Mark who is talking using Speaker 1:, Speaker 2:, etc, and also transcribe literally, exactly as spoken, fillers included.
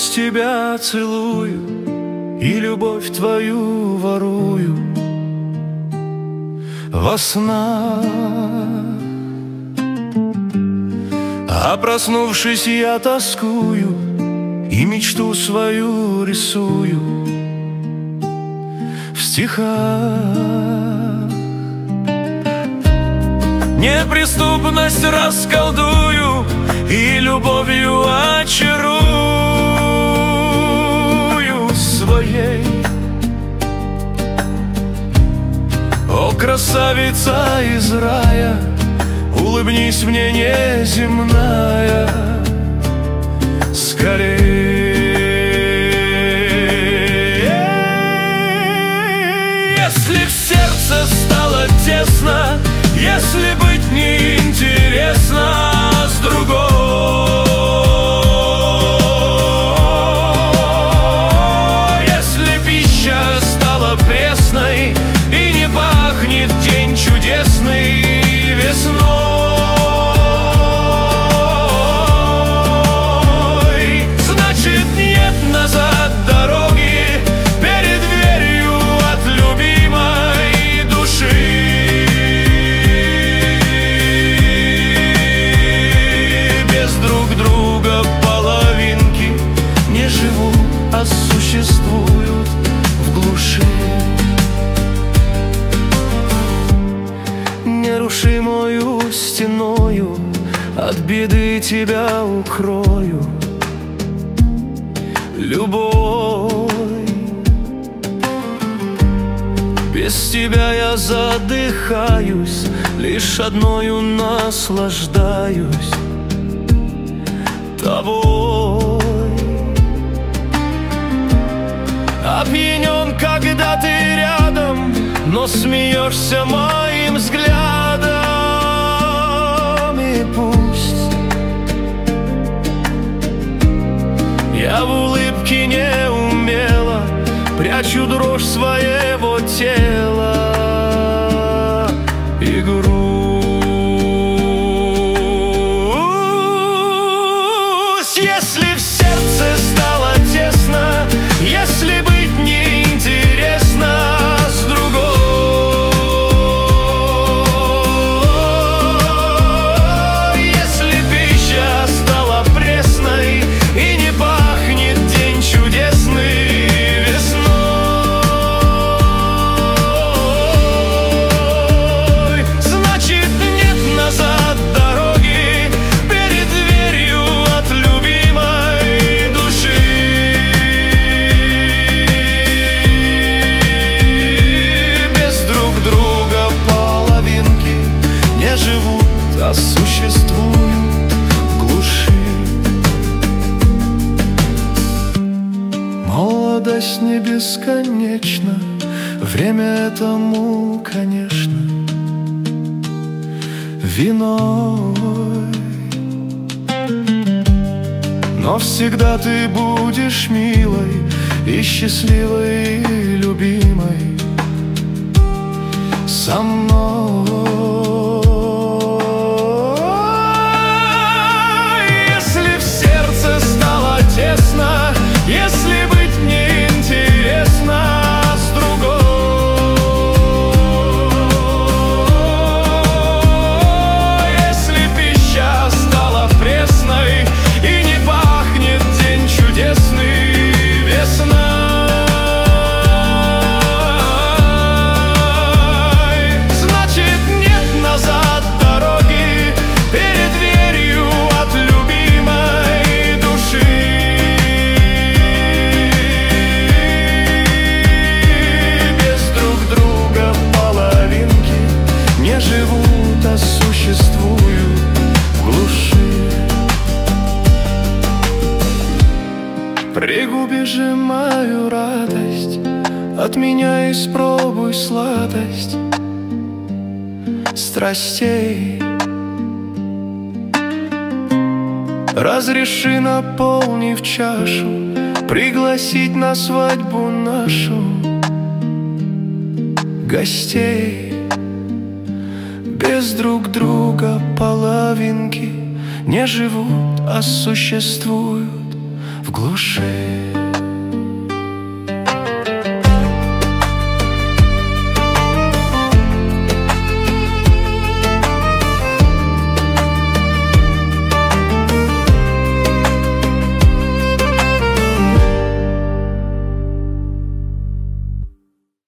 Speaker 1: ночь тебя целую и любовь твою ворую во снах. А проснувшись, я тоскую и мечту свою рисую в стихах. Неприступность расколдую и любовью очарую своей. О, красавица из рая, улыбнись мне, неземная, скорее. Если в сердце стало тесно, если быть неинтересно с другой, если пища стала пресной и не пахнет день чудесный весной, значит нет назад дороги перед дверью от любимой души. Без друг друга половинки не живут, а существуют в глуши. Нерушимою стеною от беды тебя укрою, любовь. Без тебя я задыхаюсь, лишь одною наслаждаюсь тобой. Опьянен, когда ты рядом, но смеешься моим взглядом. И пусть я в улыбке неумело прячу дрожь своего тела и грусть. Если в сердце стало тесно, если быть неинтересно с другой, если пища стала пресной и не пахнет день чудесный весной, значит нет назад дороги перед дверью от любимой души. Без друг друга половинки не живут, а существуют в глуши. Молодость не бесконечна, время этому, конечно, виной. Но всегда ты будешь милой и счастливой, и любимой со мной. Если в сердце стало тесно, если быть неинтересно с другой, если пища стала пресной и не пахнет день чудесный весной, значит нет назад дороги перед дверью от любимой души. Без друг друга половинки не живут, а существуют в глуши. Пригуби же мою радость, от меня испробуй сладость страстей. Разреши, наполнив чашу, пригласить на свадьбу нашу гостей. Без друг друга половинки не живут, а существуют в глуши.